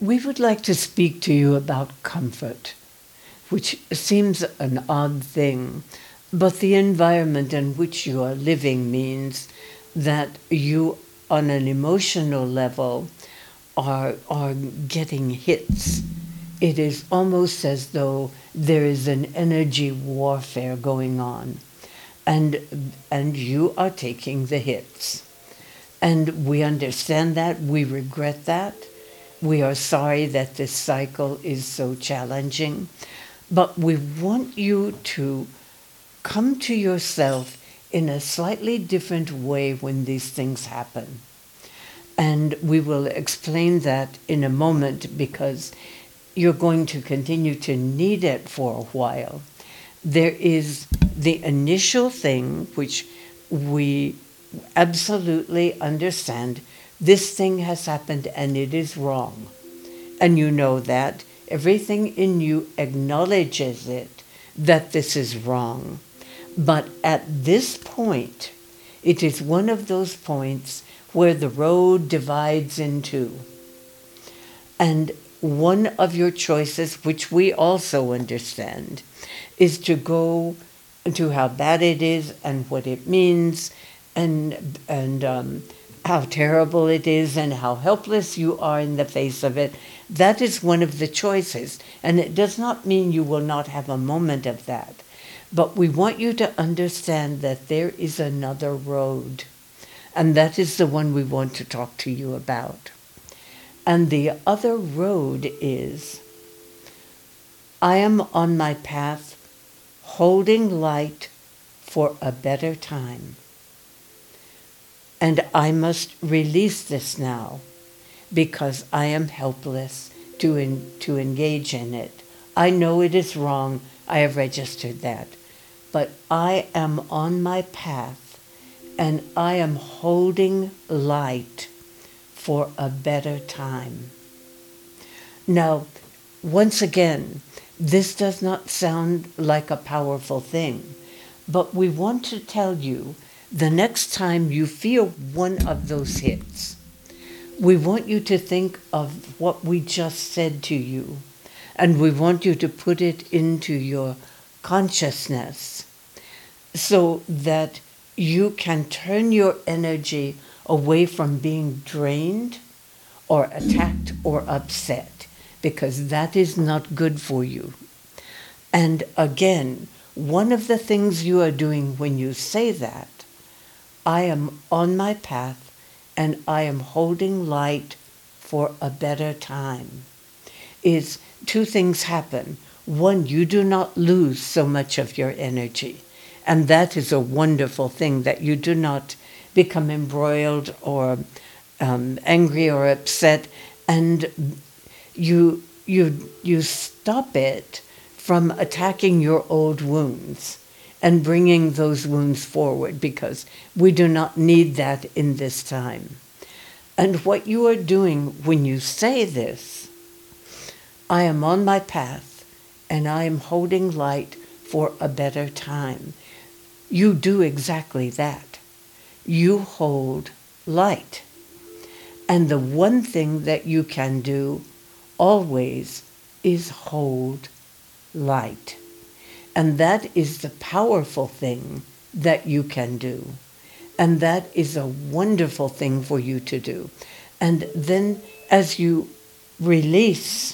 We would like to speak to you about comfort, which seems an odd thing, but the environment in which you are living means that you, on an emotional level, are getting hits. It is almost as though there is an energy warfare going on, and you are taking the hits. And we understand that, we regret that. We are sorry that this cycle is so challenging, but we want you to come to yourself in a slightly different way when these things happen. And we will explain that in a moment because you're going to continue to need it for a while. There is the initial thing which we absolutely understand. This thing has happened and it is wrong. And you know that. Everything in you acknowledges it, that this is wrong. But at this point, it is one of those points where the road divides in two. And one of your choices, which we also understand, is to go to how bad it is and what it means and how terrible it is and how helpless you are in the face of it. That is one of the choices. And it does not mean you will not have a moment of that. But we want you to understand that there is another road. And that is the one we want to talk to you about. And the other road is, I am on my path holding light for a better time. And I must release this now because I am helpless to engage in it. I know it is wrong. I have registered that. But I am on my path and I am holding light for a better time. Now, once again, this does not sound like a powerful thing, but we want to tell you the next time you feel one of those hits, we want you to think of what we just said to you, and we want you to put it into your consciousness so that you can turn your energy away from being drained or attacked or upset, because that is not good for you. And again, one of the things you are doing when you say that, I am on my path and I am holding light for a better time, is two things happen. One, you do not lose so much of your energy. And that is a wonderful thing, that you do not become embroiled or angry or upset, and you stop it from attacking your old wounds and bringing those wounds forward, because we do not need that in this time. And what you are doing when you say this, I am on my path and I am holding light for a better time, you do exactly that. You hold light. And the one thing that you can do always is hold light. And that is the powerful thing that you can do. And that is a wonderful thing for you to do. And then as you release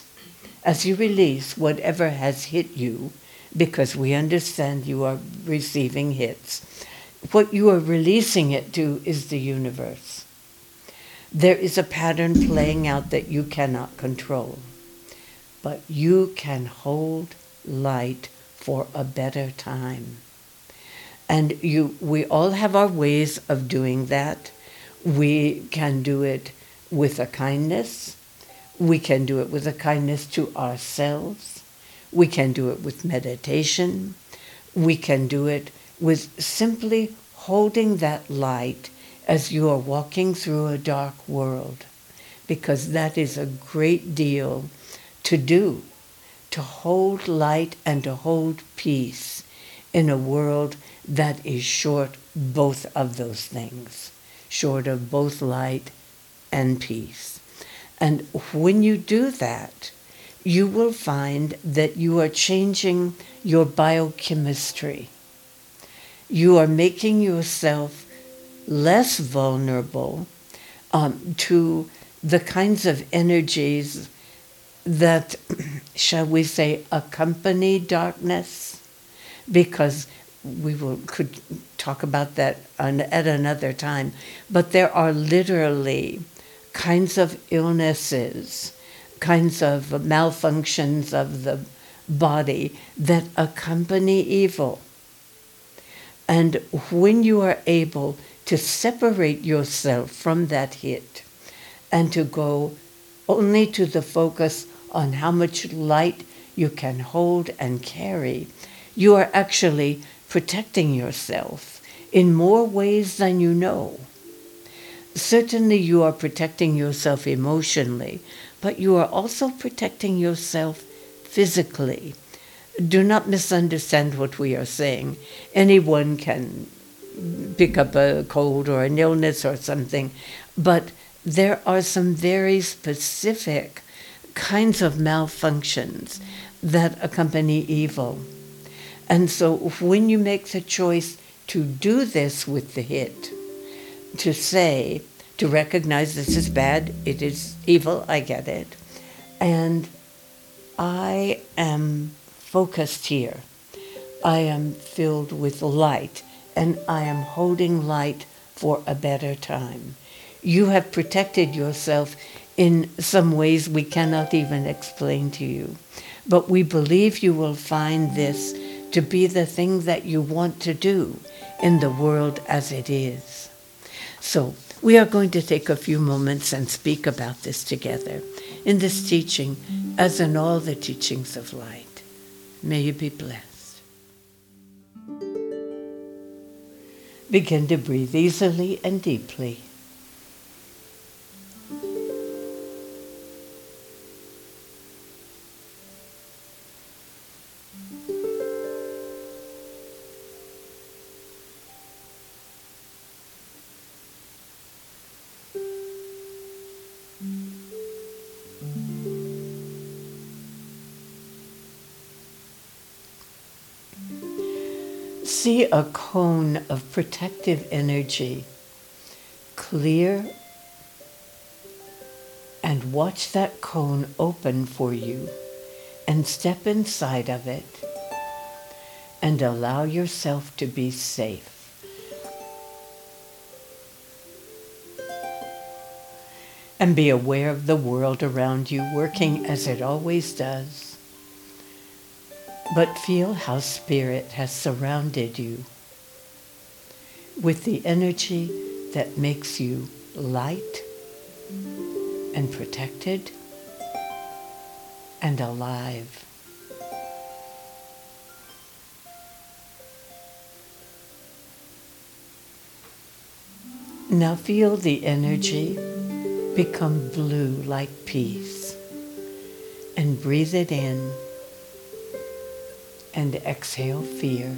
whatever has hit you, because we understand you are receiving hits, what you are releasing it to is the universe. There is a pattern playing out that you cannot control, but you can hold light for a better time. And we all have our ways of doing that. We can do it with a kindness. We can do it with a kindness to ourselves. We can do it with meditation. We can do it with simply holding that light as you are walking through a dark world, because that is a great deal to do, to hold light and to hold peace in a world that is short both of those things, short of both light and peace. And when you do that, you will find that you are changing your biochemistry. You are making yourself less vulnerable to the kinds of energies that, shall we say, accompany darkness, because could talk about that at another time. But there are literally kinds of illnesses, kinds of malfunctions of the body that accompany evil. And when you are able to separate yourself from that hit and to go only to the focus on how much light you can hold and carry, you are actually protecting yourself in more ways than you know. Certainly you are protecting yourself emotionally, but you are also protecting yourself physically. Do not misunderstand what we are saying. Anyone can pick up a cold or an illness or something, but there are some very specific kinds of malfunctions that accompany evil. And so when you make the choice to do this with the hit, to recognize this is bad, it is evil, I get it, and I am focused here. I am filled with light, and I am holding light for a better time. You have protected yourself in some ways we cannot even explain to you. But we believe you will find this to be the thing that you want to do in the world as it is. So we are going to take a few moments and speak about this together in this teaching, as in all the teachings of light. May you be blessed. Begin to breathe easily and deeply. See a cone of protective energy, clear, and watch that cone open for you, and step inside of it and allow yourself to be safe. And be aware of the world around you working as it always does. But feel how Spirit has surrounded you with the energy that makes you light and protected and alive. Now feel the energy become blue like peace, and breathe it in and exhale fear.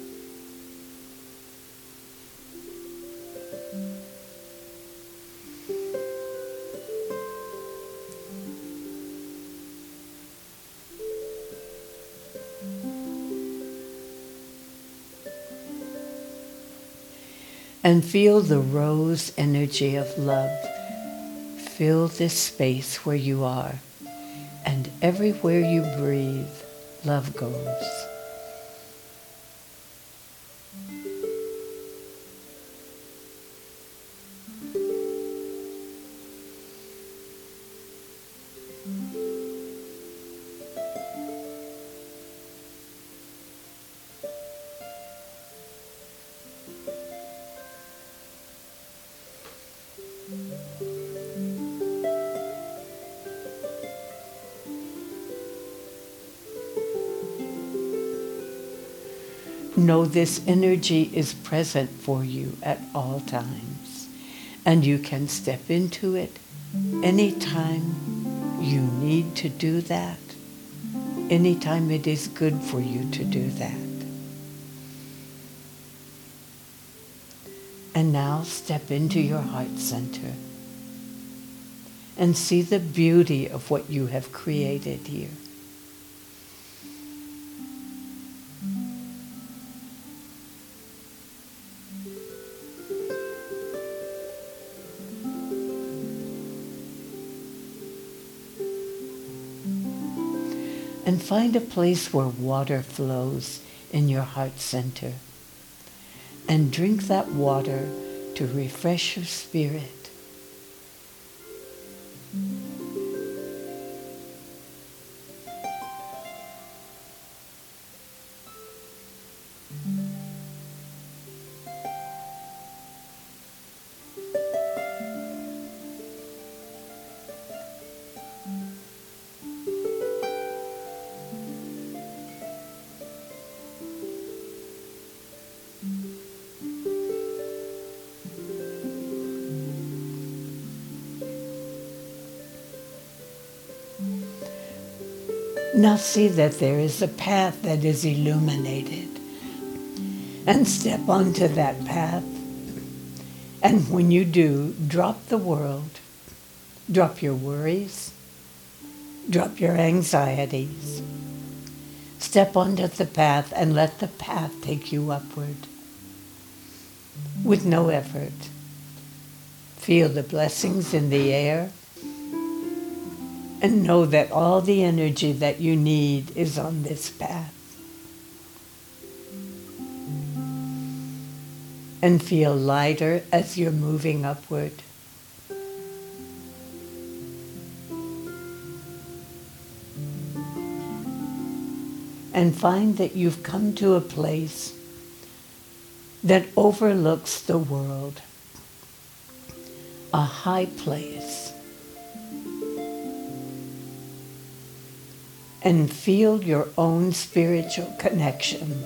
And feel the rose energy of love fill this space where you are, and everywhere you breathe, love goes. Know this energy is present for you at all times, and you can step into it anytime you need to do that, anytime it is good for you to do that. And now step into your heart center and see the beauty of what you have created here. And find a place where water flows in your heart center. And drink that water to refresh your spirit. Now see that there is a path that is illuminated, and step onto that path. And when you do, drop the world, drop your worries, drop your anxieties. Step onto the path and let the path take you upward with no effort. Feel the blessings in the air. And know that all the energy that you need is on this path. And feel lighter as you're moving upward. And find that you've come to a place that overlooks the world. A high place. And feel your own spiritual connection.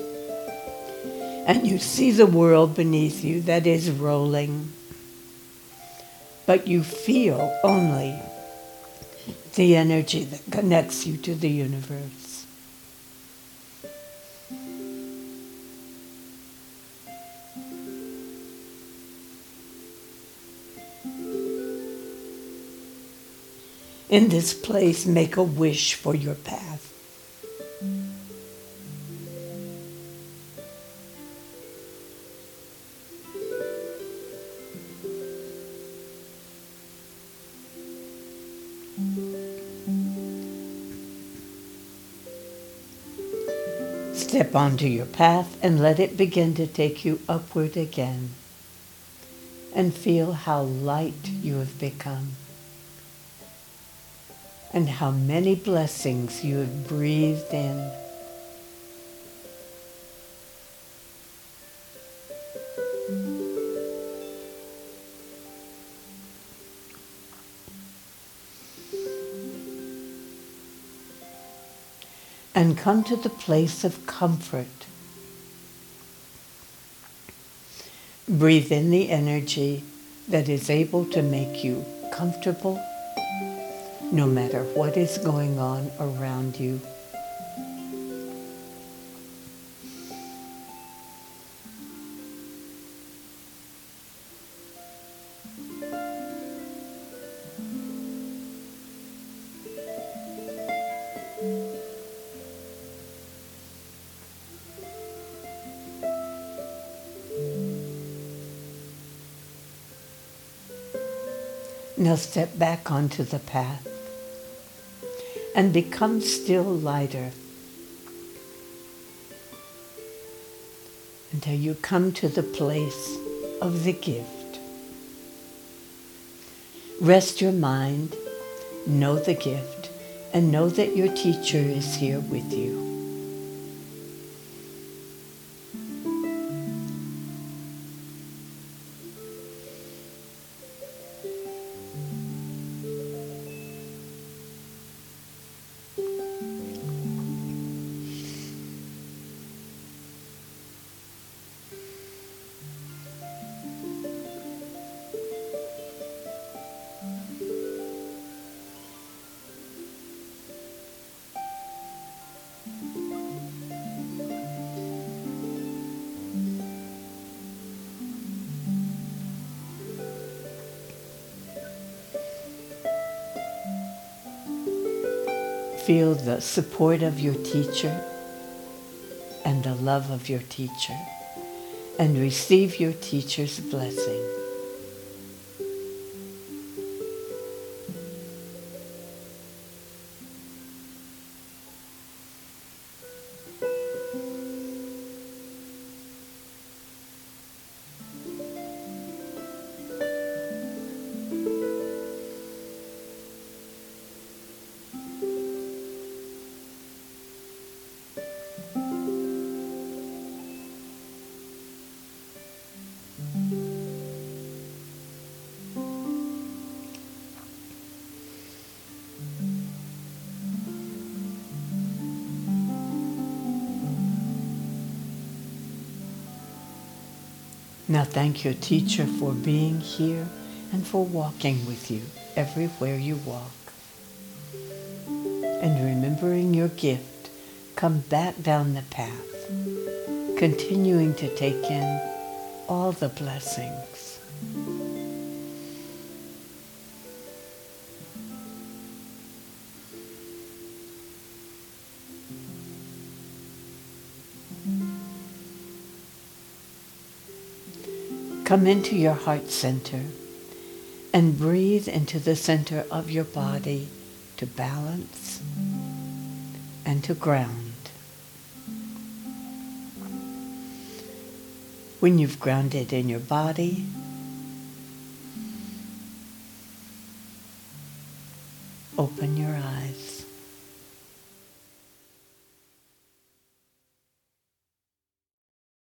And you see the world beneath you that is rolling. But you feel only the energy that connects you to the universe. In this place, make a wish for your path. Step onto your path and let it begin to take you upward again. And feel how light you have become. And how many blessings you have breathed in. And come to the place of comfort. Breathe in the energy that is able to make you comfortable no matter what is going on around you. Now step back onto the path and become still lighter until you come to the place of the gift. Rest your mind, know the gift, and know that your teacher is here with you. Feel the support of your teacher and the love of your teacher, and receive your teacher's blessing. Now thank your teacher for being here and for walking with you everywhere you walk. And remembering your gift, come back down the path, continuing to take in all the blessings. Come into your heart center and breathe into the center of your body to balance and to ground. When you've grounded in your body, open